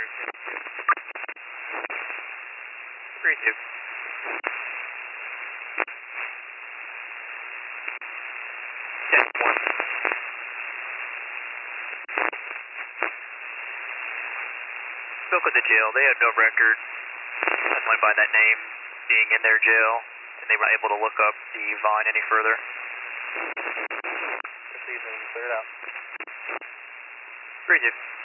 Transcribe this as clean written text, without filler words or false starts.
Three two. Ten one. Spoke with the jail. They had no record. Someone by that name being in their jail, and they weren't able to look up the Vine any further. Proceed and clear it out. Three two.